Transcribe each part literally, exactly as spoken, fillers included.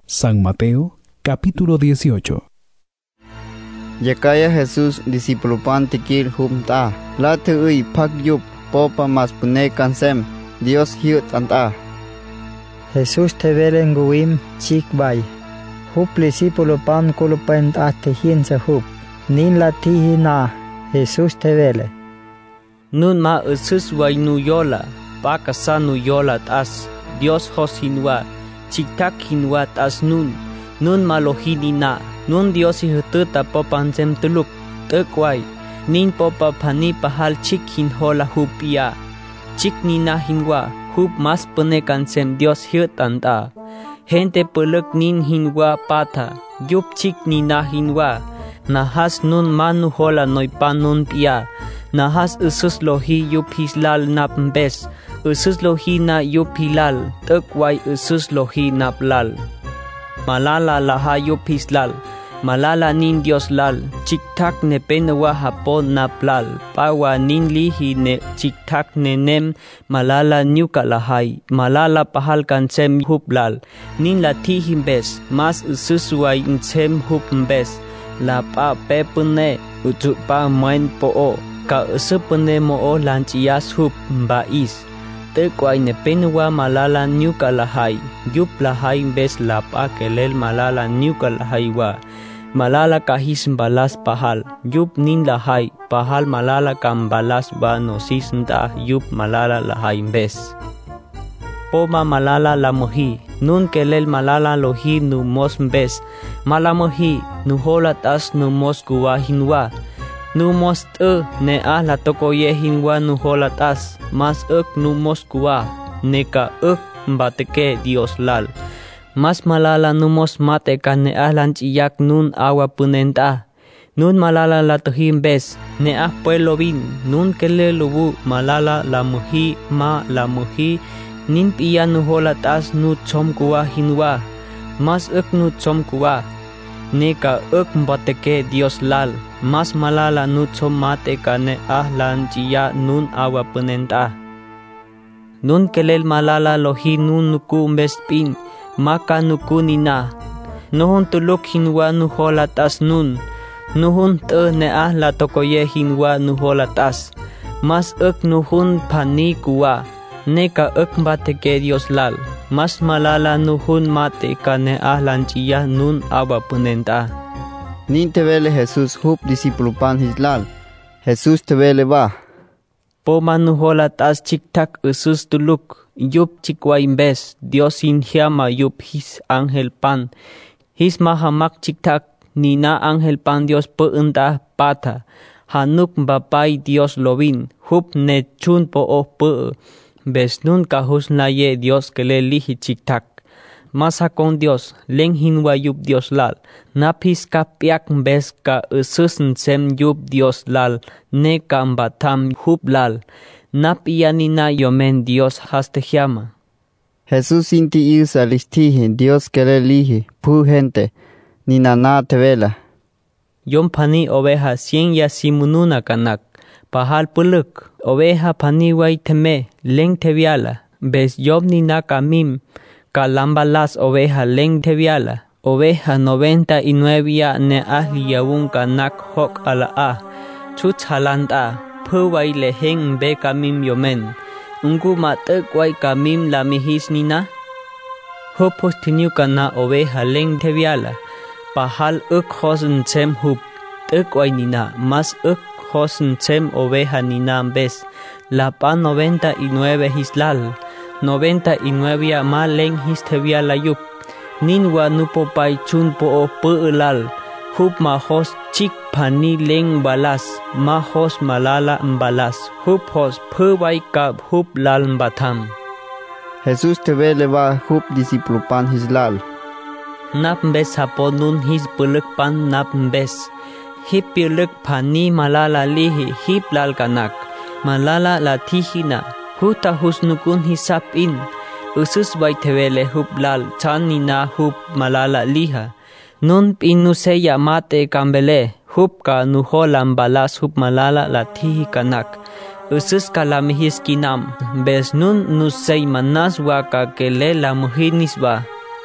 San Mateo, capítulo dieciocho. Yakaya Jesús discípulo pan tikil humta. La tui pak yup popa mas pune kansem. Dios hiut anta. Jesús te velen guim chik bay. Hup discípulo pan kulupent ate hinsa hup. Nin la tihina. Jesús te vele. Nun ma usus way nu yola. Pakasa nu yola tas. Dios hos hinwa. Chiktak hinwa tas nun. Nun malohini na. Nun Dios ihututa popansem tuluk. Tekway. Nin popa pani pahal chik hinhola hupia. Chik nina hinwa. Hup mas penekansem Dios hiutanta. Gente peluk nin hinwa pata. Yup chik nina hinwa. Nahas nun manu hola noipan nun pia. Nahas usus lohi yup hislal nap mbes. Usus lohi na yup hilal. Tekway usus lohi nap lal. Malala laha yup hislal. Malala nin Dios lal. Chiktak ne penawa hapon nap lal. Pawa nin lihi ne chiktak ne nem. Malala nyuka lahay. Malala pahal kansem hup lal. Nin la tihimbes. Mas ususway nsem hup mbes. La pa pepune. Utu pa main po. Ka usupune mo lanchias hup mbais. Tekway ne penawa malala nyuka lahay. Yup lahay mbes la pa kelel malala nyuka lahay wa. Malala kahis balas pahal. Yup nin lahay. Pahal malala kam balas ba no sisnta yup malala lahay mbes. Poma malala lamohi. Nun kelel malala lohi nu mos mbes. Malamohi. Nu hola tas nu mos kuwa hinwa. Nu mos te ne ah la tokoye hinwa nu hola tas. Mas ek nu mos kuwa. Neka ek mbateke Dios lal. Mas malala numos mate ka ne ah lanchiyak nun awa punenta. Nun malala la tuhim bes. Ne ah pueblo bin. Nun kele lubu malala la muhi ma la muhi. Nin piya nu hola tas nu chom kuwa hinwa. Mas ek nu chom kuwa. Neka ek mbateke Dios lal. Mas malala nu chom mate ka ne ah lanchiya nun awa punenta. Nun kelel malala lohi nun nuku mbes pin. Maka nuku nina. Nuhun tuluk hinwa nu hola tas nun. Nuhun te ne ah la tokoye hinwa nu hola tas. Mas ek nuhun pani kuwa. Neka ek mbateke Dios lal. Mas malala nuhun mate ka ne ah lanchiya nun awa punenta. Nin te vele Jesús hup discípulo pan hislal. Jesús te vele ba. Poma nu hola tas chiktak usus tuluk. Yup chikway mbes. Dios in hiama yup his angel pan. His mahamak chiktak. Nina angel pan Dios peunta pata. Hanuk mbapay Dios lovin. Hup ne chun po o pe. Bes nun kahus na ye Dios kele lihi chiktak. Masa con Dios. Leng hinwa yup Dios lal. Napis kapiak mbes ka usus nsem yup Dios lal. Ne ka mbatam hup lal. Nap iyanina yomen Dios haste llama. Jesús inti isa listihi. Dios kele lihi. Pu gente. Ni nana te vela. Yom pani oveja cien ya simununa kanak. Pahal puluk. Oveja pani way teme. Leng te viala. Bes yom ni na kamim. Kalamba las oveja leng te viala. Oveja noventa y nueve ya ne ahli yawun kanak hok ala ah. Chuch halanta. Puway leheng be kamim yomen. Ungu matek way kamim la mihis nina. Hopos tinyuka na oveja leng te viala. Pahal uk hosen sem hup. Tek way nina. Mas uk hosen sem oveja nina bes. La pa noventa y nueve hislal. Noventa y nueve ya ma leng his te viala yup. Ninwa nupo pay chun po o peulal. Hup ma hos chik pani leng balas. Ma hos malala mbalas. Hup hos puway kab hup lal mbatam. Jesús te vele ba hup discípulo pan hislal. Nap mbes hapon nun his puluk pan nap mbes. Hip puluk pani malala lihi hip lal kanak. Malala la tihina. Huta husnukun hisap in. Usus bay te vele hup lal. Chan nina hup malala liha. Nun pinuseya mate kambele. Hup ka nuholam balas hup malala la tihi kanak. Usus kalamihis kinam. Bes nun nusay manas waka kele la muhinis ba.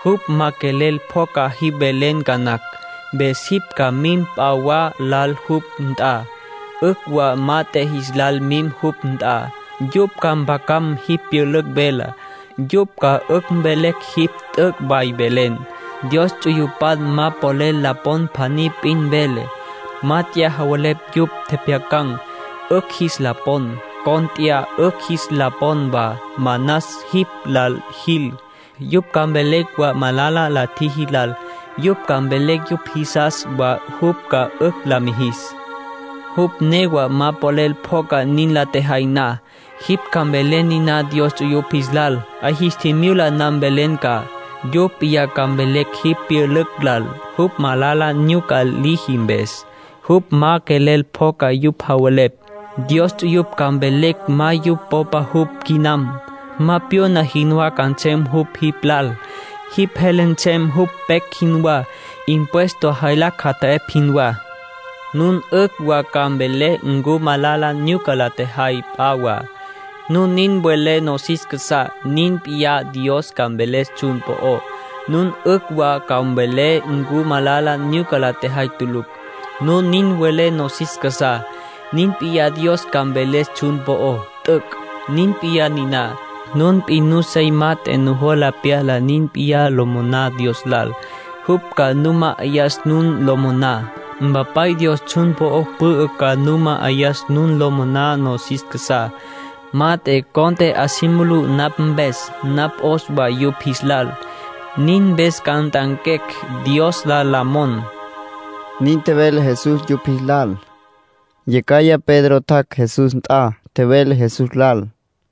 Hup makelel poka hi belen kanak. Besip ka mim pawa lal hup nta. Uk wa mate his lal mim hup nta. Yup kam bakam hip yuluk bela. Yup ka uk belek hip uk bay belen. Dios tuyupad ma polel lapon pani pin bele. Matya hawalep yup tepiakang. Uk his lapon. Kontia uk his lapon ba. Manas hip lal hil. Yup kam belek wa malala la tihilal. Yup kam belek yup hisas wa hup ka uk lamihis. Hup newa ma polel poka nin la tehaina. Hip kam belen nina Dios tuyup hislal. Ahis timula nam belen ka. Yup ya kam belek hip pirluk lal. Hup malala nyuka lihimbes. Hup ma kelel poka yup hawalep. Dios tuyup kam belek ma yup popa hup kinam. Ma pio na hinwa kanchem hup hip lal. Hip helen chem hup pek hinwa. Impuesto haila kata ep hinwa. Nun uk wa kambele ngu malala nyukala te hai pawa. Nun nin buele no siskasa nin pia Dios kambeles chun po o. Nun uk wa kambele ngu malala nyukala te hai tuluk. Nun nin buele no siskasa nin pia Dios kambeles chun po o. Tuk nin pia nina. Nun pinu say mat enuhola piala nin pia lomona Dios lal. Hup ka numa ayas nun lomona. Mbapay Dios chun po o pu ka numa ayas nun lomona no siskasa. Mate konte asimulu nap mbes nap osba yup hislal. Nin bes kantangkek Dios la lamon. Nin tebel Jesús yup hislal. Yekaya Pedro tak Jesús nta tebel Jesús lal.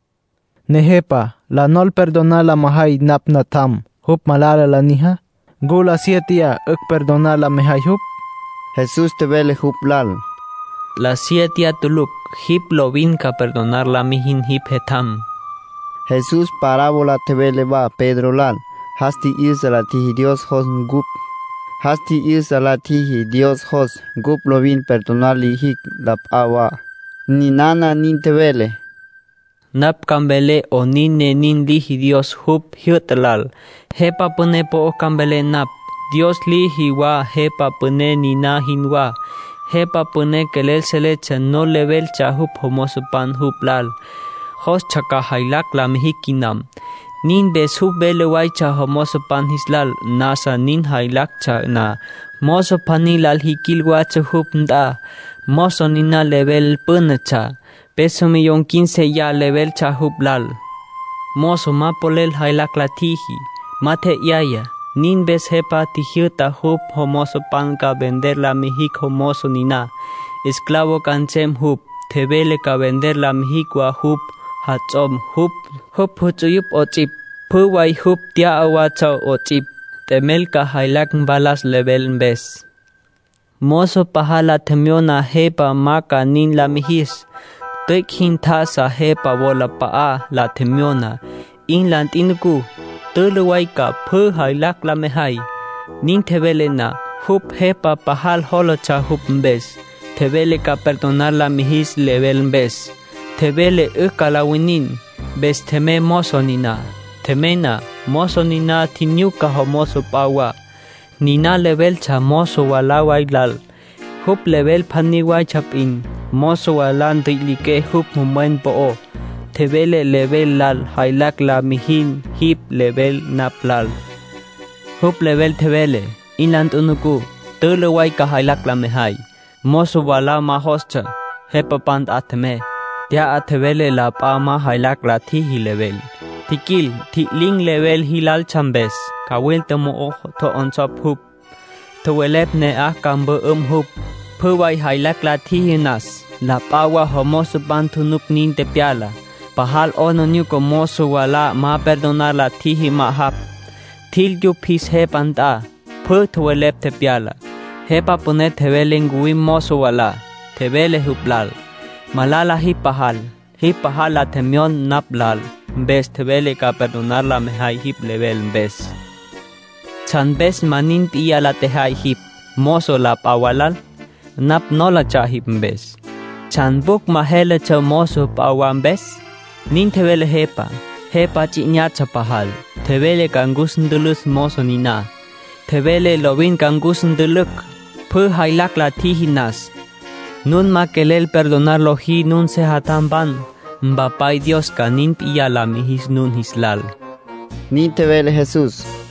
Nehepa, la nol perdona la mahay nap natam, hup malala la nija. Gula sietia uk perdona la mehay hup. Jesús tebel hup lal. La sietia tuluk hip lovin ka perdonar la mihin hip hetam. Jesús parábola tebele va Pedro lal. Hasti isla tihi Dios hos gup. Hasti isla tihi Dios hos gup lovin perdonar li hik la pawa. Ni nana nin tebele. Nap kambele o nin ne nin lihi Dios hup hiutlal. Hepa pune po o kambele nap. Dios lihi wa hepa pune nina hinwa. Hepa pune kelel selecha no level cha hup homoso pan hup lal. Hos chaka hailak la mehikinam. Nin bes hup bele wai cha homoso pan hislal. Nasa nin hailak cha na. Moso pani lal hikil wa cha hup nda. Moso nina level pune cha. Peso millón quince ya level cha hup lal. Moso ma polel hailak la tihi. Mate yaya. Nin bes hepa tihiuta hup homoso pan ka vender la mihik homoso nina. Esclavo kanchem hup. Tebele ka vender la mihikwa hup. Hatzom hup. Hup hutsuyup ochip. Puway hup tia awacha ochip. Temel ka hailak balas level bes. Moso pahala temiona hepa maka nin la mihis. Tek hinta sa hepa bola paa la temiona. Inland inuku. Tuluway ka pu hailak la mehay. Nin tebele na hup hepa pahal holo cha hup mbes. Tebele ka perdonar la mihis level mbes. Tebele ukalawinin. Bes teme moso nina. Temena moso nina tinyuka homoso pawa. Nina level cha moso walaway lal. Hup level paniway chapin. Moso walan dilike hup mumen po o. Tebele level lal hailak la mihin hip level naplal. Hup level tebele inland unuku. Tulaway ka hailak la mehay. Moso wala ma hoscha. Hepa pand atme. Tia atebele la pa ma hailak la tihi level. Tikil tiling level hilal chambes. Kawil temo o to onsop hup. Tawelep ne ah kambo um hup. Puway hailak la tihi nas. La pawa homoso pantunuk nin te piala. Pahal ono nyuko moso wala ma perdonar la tihi mahap. Til yu pis hepanta. Pu tuwelep te piala. Hepa pune tebele nguim moso wala. Tebele huplal. Malala hi pahal. Hi pahal la temion naplal. Bes tebele ka perdonar la mehay hip level bes. Chan bes manin tiya la tehai hip. Moso la pawalal. Nap no la cha hip bes. Chan buk mahele cha moso pawam bes. Nin tebele hepa. Hepa chinya cha pahal. Tebele kangus ndulus moso nina. Tebele lovin kangus nduluk. Pu hailak la tihinas. Nun ma kelel perdonar lohi nun se hatamban. Mbapay Dios kanin piyala mihis nun hislal. Ni tebele Jesús.